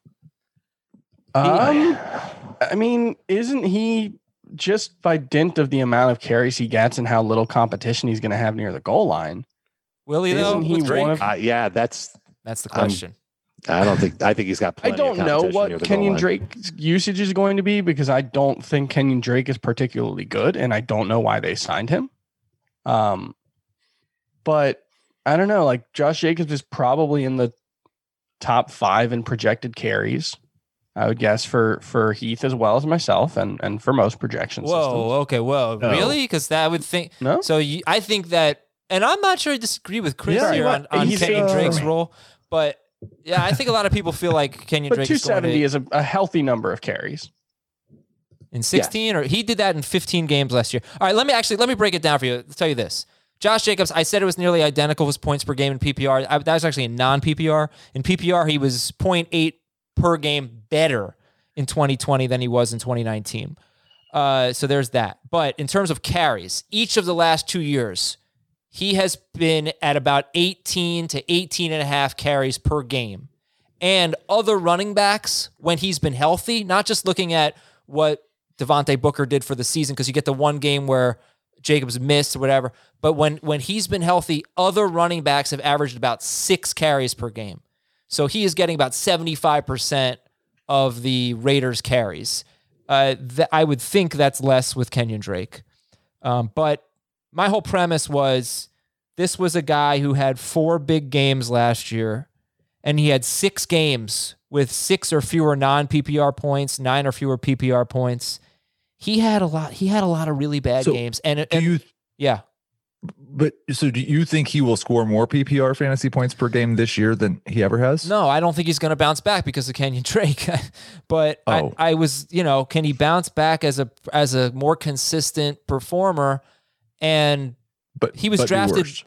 Um, I mean, isn't he just by dint of the amount of carries he gets and how little competition he's going to have near the goal line? Will he though? Isn't he with Drake? one of- Uh, yeah, that's. That's the I'm- question. I don't think. I think he's got. I Plenty don't of know competition near what the goal Kenyon line. Drake's usage is going to be because I don't think Kenyon Drake is particularly good, and I don't know why they signed him. Um, but I don't know. Like Josh Jacobs is probably in the top five in projected carries. I would guess for for Heath as well as myself, and and for most projection Whoa. systems. Okay. Whoa. No. Really? Because that would think. No? So you, I think that, and I'm not sure I disagree with Chris Yeah, here you on, know, on he's, Kenyon uh, Drake's role, but yeah, I think a lot of people feel like Kenyon But Drake two is going seventy to. is a, a healthy number of carries. in sixteen, yes. or he did that in fifteen games last year. All right, let me actually let me break it down for you. I'll tell you this. Josh Jacobs, I said it was nearly identical with points per game in P P R. I, that was actually in non-P P R. In P P R, he was zero point eight per game better in twenty twenty than he was in twenty nineteen. Uh, so there's that. But in terms of carries, each of the last two years, he has been at about eighteen to eighteen and a half carries per game. And other running backs, when he's been healthy, not just looking at what Devontae Booker did for the season, because you get the one game where Jacobs missed or whatever, but when, when he's been healthy, other running backs have averaged about six carries per game. So he is getting about seventy-five percent of the Raiders' carries. Uh, th- I would think that's less with Kenyon Drake. Um, but my whole premise was this was a guy who had four big games last year, and he had six games with six or fewer non-P P R points, nine or fewer P P R points. He had a lot. He had a lot of really bad so games. And, and do you, yeah. But so do you think he will score more P P R fantasy points per game this year than he ever has? No, I don't think he's going to bounce back because of Kenyon Drake. But oh. I, I was, you know, can he bounce back as a as a more consistent performer? And but he was but drafted. Worse.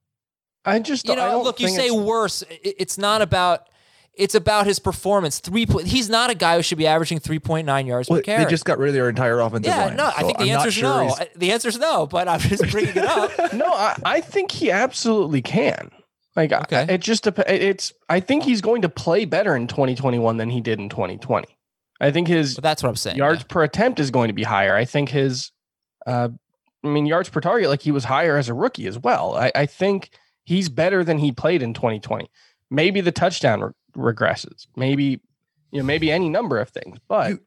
I just, you know, I don't look, you think say it's... worse. It's not about. It's about his performance. Three. He's not a guy who should be averaging three point nine yards well, per carry. They just got rid of their entire offensive yeah, line. no, so I think the I'm answer is sure no. The answer is no, but I'm just bringing it up. No, I, I think he absolutely can. Like, okay. I, it just it's. I think he's going to play better in twenty twenty-one than he did in twenty twenty. I think his. Well, that's what I'm saying. Yards yeah. per attempt is going to be higher. I think his. Uh, I mean, yards per target, like he was higher as a rookie as well. I, I think he's better than he played in twenty twenty. Maybe the touchdown re- regresses. Maybe, you know, maybe any number of things. But you,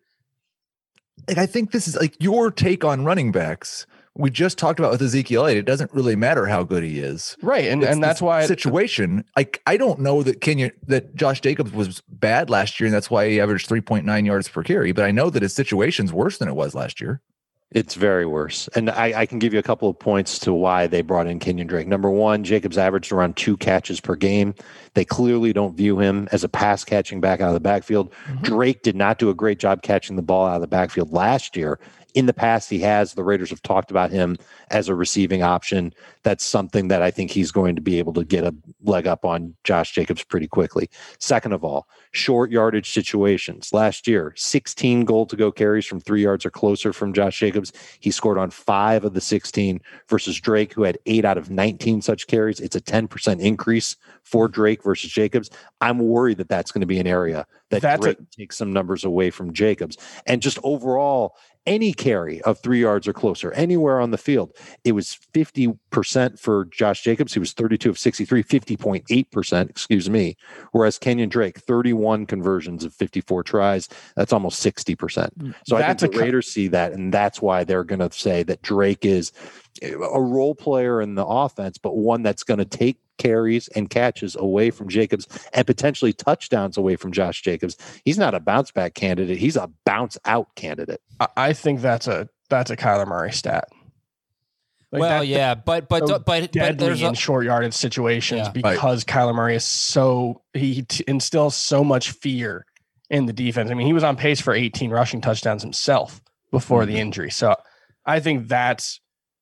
like, I think this is like your take on running backs. We just talked about with Ezekiel Elliott. It doesn't really matter how good he is, right? And it's and that's why situation. Like, I don't know that Kenyon that Josh Jacobs was bad last year, and that's why he averaged three point nine yards per carry. But I know that his situation's worse than it was last year. It's very worse. And I, I can give you a couple of points to why they brought in Kenyon Drake. Number one, Jacobs averaged around two catches per game. They clearly don't view him as a pass catching back out of the backfield. Mm-hmm. Drake did not do a great job catching the ball out of the backfield last year. In the past, he has. The Raiders have talked about him as a receiving option. That's something that I think he's going to be able to get a leg up on Josh Jacobs pretty quickly. Second of all, short yardage situations. Last year, sixteen goal-to-go carries from three yards or closer from Josh Jacobs. He scored on five of the sixteen versus Drake, who had eight out of nineteen such carries. It's a ten percent increase for Drake versus Jacobs. I'm worried that that's going to be an area that that's Drake a- takes some numbers away from Jacobs. And just overall, any carry of three yards or closer anywhere on the field, it was fifty percent for Josh Jacobs. He was thirty-two of sixty-three, fifty point eight percent, excuse me. Whereas Kenyon Drake, thirty-one conversions of fifty-four tries. That's almost sixty percent. So that's I think the Raiders see that, and that's why they're going to say that Drake is a role player in the offense, but one that's going to take carries and catches away from Jacobs and potentially touchdowns away from Josh Jacobs. He's not a bounce back candidate. He's a bounce out candidate. I think that's a that's a Kyler Murray stat. Like well, that, that, yeah, but but so but, but there's in a, short yardage situations yeah, because right. Kyler Murray is so he t- instills so much fear in the defense. I mean, he was on pace for eighteen rushing touchdowns himself before mm-hmm. the injury. So I think that's.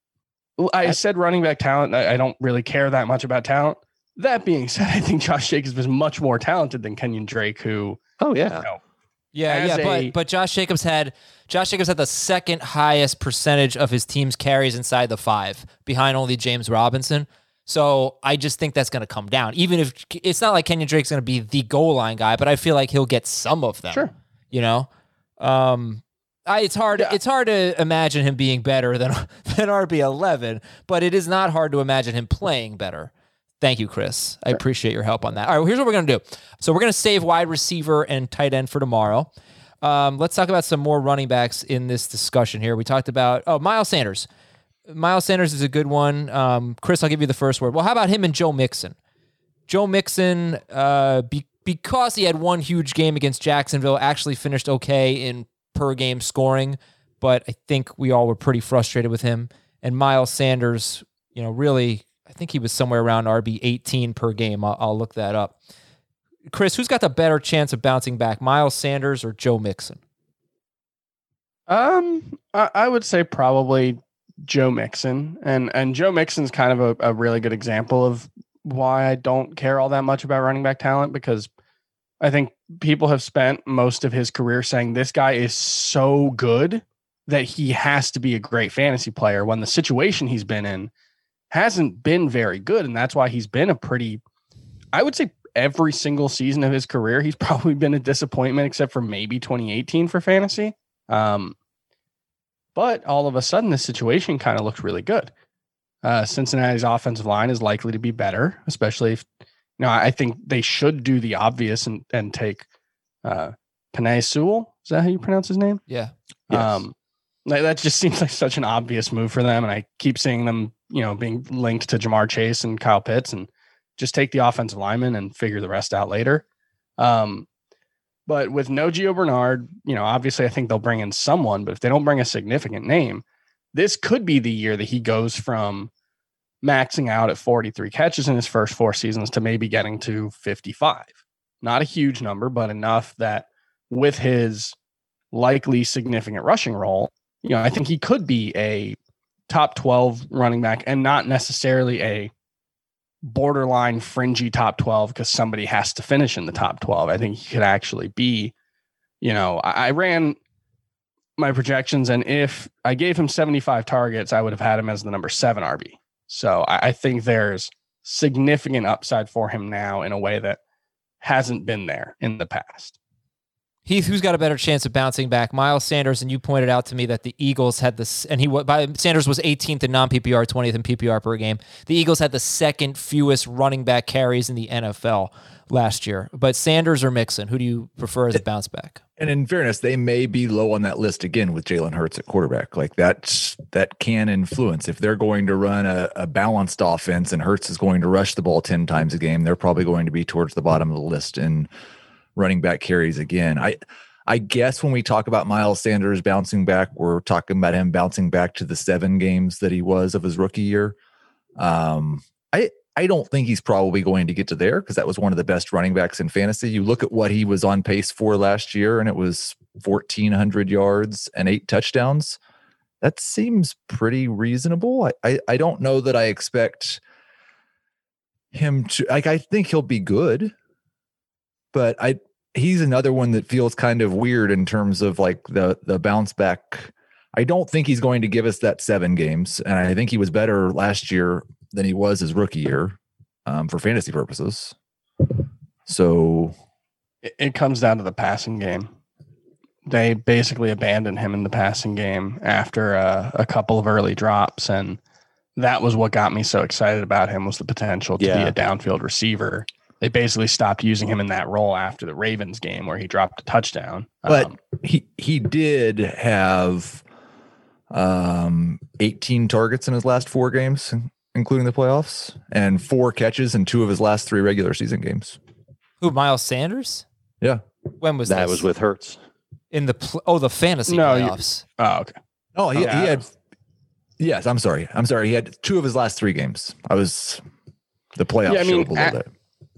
I said running back talent. I don't really care that much about talent. That being said, I think Josh Jacobs was much more talented than Kenyon Drake, who. Oh yeah. You know, yeah, yeah, a, but but Josh Jacobs had Josh Jacobs had the second highest percentage of his team's carries inside the five, behind only James Robinson. So I just think that's going to come down. Even if it's not like Kenyon Drake's going to be the goal line guy, but I feel like he'll get some of them. Sure. You know, um, I, it's hard. Yeah. It's hard to imagine him being better than than R B eleven, but it is not hard to imagine him playing better. Thank you, Chris. I appreciate your help on that. All right, well, here's what we're going to do. So we're going to save wide receiver and tight end for tomorrow. Um, let's talk about some more running backs in this discussion here. We talked about, oh, Miles Sanders. Miles Sanders is a good one. Um, Chris, I'll give you the first word. Well, how about him and Joe Mixon? Joe Mixon, uh, be, because he had one huge game against Jacksonville, actually finished okay in per game scoring, but I think we all were pretty frustrated with him. And Miles Sanders, you know, really... I think he was somewhere around R B eighteen per game. I'll, I'll look that up. Chris, who's got the better chance of bouncing back, Miles Sanders or Joe Mixon? Um, I, I would say probably Joe Mixon, and and Joe Mixon's kind of a, a really good example of why I don't care all that much about running back talent, because I think people have spent most of his career saying this guy is so good that he has to be a great fantasy player, when the situation he's been in hasn't been very good. And that's why he's been a pretty, I would say every single season of his career, he's probably been a disappointment, except for maybe twenty eighteen for fantasy. Um, but all of a sudden, this situation kind of looked really good. Uh, Cincinnati's offensive line is likely to be better, especially if, you know, I think they should do the obvious and, and take uh, Penei Sewell. Is that how you pronounce his name? Yeah. Yes. Um, like, that just seems like such an obvious move for them. And I keep seeing them, you know, being linked to Jamar Chase and Kyle Pitts, and just take the offensive lineman and figure the rest out later. Um, but with no Gio Bernard, you know, obviously I think they'll bring in someone, but if they don't bring a significant name, this could be the year that he goes from maxing out at forty-three catches in his first four seasons to maybe getting to fifty-five. Not a huge number, but enough that with his likely significant rushing role, you know, I think he could be a top twelve running back, and not necessarily a borderline fringy top twelve because somebody has to finish in the top twelve. I think he could actually be, you know, I, I ran my projections, and if I gave him seventy-five targets, I would have had him as the number seven R B. So I, I think there's significant upside for him now in a way that hasn't been there in the past. Heath, who's got a better chance of bouncing back? Miles Sanders, and you pointed out to me that the Eagles had this, and he by Sanders was eighteenth in non-P P R, twentieth in P P R per game. The Eagles had the second fewest running back carries in the N F L last year. But Sanders or Mixon, who do you prefer as a bounce back? And in fairness, they may be low on that list again with Jalen Hurts at quarterback. Like that's that can influence. If they're going to run a, a balanced offense and Hurts is going to rush the ball ten times a game, they're probably going to be towards the bottom of the list in running back carries again. I I guess when we talk about Miles Sanders bouncing back, we're talking about him bouncing back to the seven games that he was of his rookie year. Um, I I don't think he's probably going to get to there because that was one of the best running backs in fantasy. You look at what he was on pace for last year, and it was fourteen hundred yards and eight touchdowns. That seems pretty reasonable. I, I, I don't know that I expect him to, like, I think he'll be good, but I he's another one that feels kind of weird in terms of like the the bounce back. I don't think he's going to give us that seven games, and I think he was better last year than he was his rookie year um, for fantasy purposes. So it, it comes down to the passing game. They basically abandoned him in the passing game after uh, a couple of early drops, and that was what got me so excited about him, was the potential to Yeah. be a downfield receiver. They basically stopped using him in that role after the Ravens game where he dropped a touchdown. But Um, he he did have um, eighteen targets in his last four games, including the playoffs, and four catches in two of his last three regular season games. Who, Miles Sanders? Yeah. When was That this? was with Hurts. in the pl- oh the fantasy No, you- playoffs. oh, okay. Oh, he, Yeah. he had. Yes, I'm sorry. I'm sorry. He had two of his last three games. I was the playoffs Yeah, I mean, showed below at- that.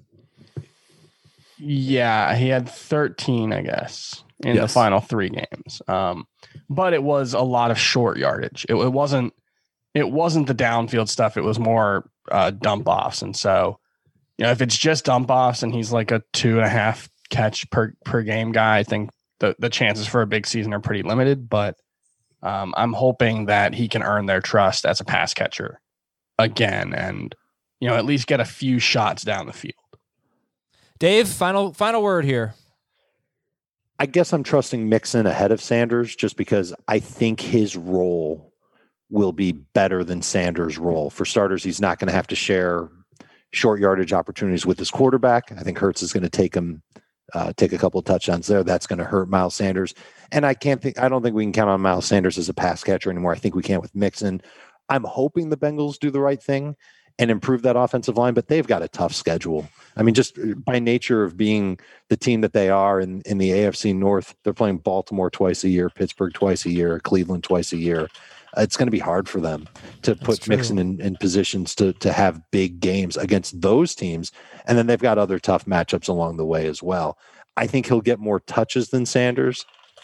Yeah, he had thirteen, I guess, in the Yes. final three games. Um, but it was a lot of short yardage. It, it wasn't. It wasn't the downfield stuff. It was more uh, dump offs. And so, you know, if it's just dump offs and he's like a two and a half catch per per game guy, I think the the chances for a big season are pretty limited. But um, I'm hoping that he can earn their trust as a pass catcher again, and you know, at least get a few shots down the field. Dave, final final word here. I guess I'm trusting Mixon ahead of Sanders just because I think his role will be better than Sanders' role. For starters, he's not going to have to share short yardage opportunities with his quarterback. I think Hurts is going to take him, uh, take a couple of touchdowns there. That's going to hurt Miles Sanders. And I can't think, I don't think we can count on Miles Sanders as a pass catcher anymore. I think we can with Mixon. I'm hoping the Bengals do the right thing and improve that offensive line, but they've got a tough schedule. I mean, just by nature of being the team that they are in, in the A F C North, they're playing Baltimore twice a year, Pittsburgh twice a year, Cleveland twice a year. It's going to be hard for them to put true. Mixon in, in positions to to have big games against those teams. And then they've got other tough matchups along the way as well. I think he'll get more touches than Sanders,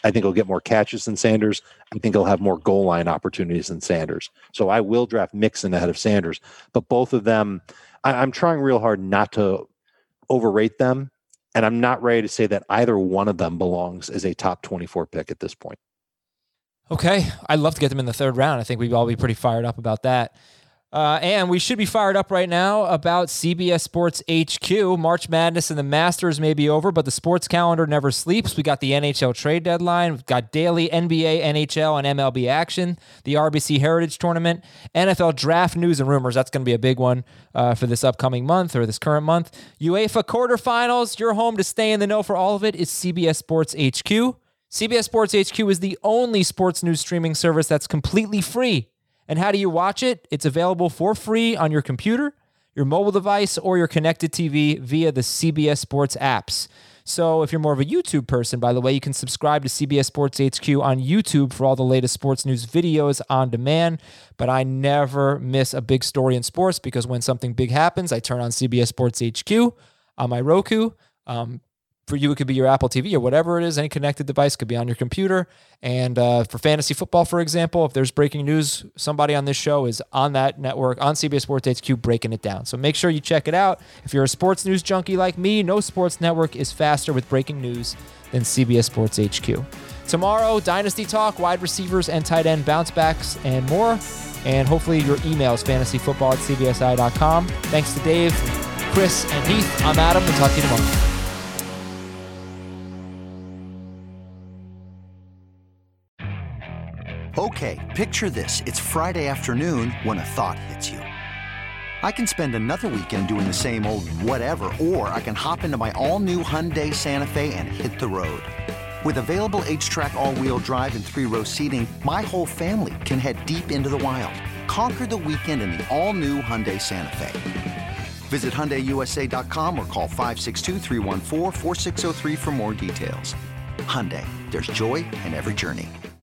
I think he'll get more catches than Sanders. I think he'll have more goal line opportunities than Sanders. So I will draft Mixon ahead of Sanders. But both of them, I, I'm trying real hard not to overrate them. And I'm not ready to say that either one of them belongs as a top twenty-four pick at this point. Okay. I'd love to get them in the third round. I think we'd all be pretty fired up about that. Uh, and we should be fired up right now about C B S Sports H Q. March Madness and the Masters may be over, but the sports calendar never sleeps. We got the N H L trade deadline. We've got daily N B A, N H L, and M L B action, the R B C Heritage Tournament, N F L draft news and rumors. That's going to be a big one uh, for this upcoming month or this current month. UEFA quarterfinals. Your home to stay in the know for all of it is C B S Sports H Q. C B S Sports H Q is the only sports news streaming service that's completely free. And how do you watch it? It's available for free on your computer, your mobile device, or your connected T V via the C B S Sports apps. So if you're more of a YouTube person, by the way, you can subscribe to C B S Sports H Q on YouTube for all the latest sports news videos on demand. But I never miss a big story in sports because when something big happens, I turn on C B S Sports H Q on my Roku. Um, For you, it could be your Apple T V or whatever it is. Any connected device could be on your computer. And uh, for fantasy football, for example, if there's breaking news, somebody on this show is on that network, on C B S Sports H Q, breaking it down. So make sure you check it out. If you're a sports news junkie like me, no sports network is faster with breaking news than C B S Sports H Q. Tomorrow, Dynasty Talk, wide receivers and tight end bounce backs and more. And hopefully your emails, fantasyfootball at c b s i dot com. Thanks to Dave, Chris, and Heath. I'm Adam. We'll talk to you tomorrow. Okay, picture this. It's Friday afternoon when a thought hits you. I can spend another weekend doing the same old whatever, or I can hop into my all-new Hyundai Santa Fe and hit the road. With available H-Track all-wheel drive and three-row seating, my whole family can head deep into the wild. Conquer the weekend in the all-new Hyundai Santa Fe. Visit Hyundai U S A dot com or call five six two, three one four, four six zero three for more details. Hyundai, there's joy in every journey.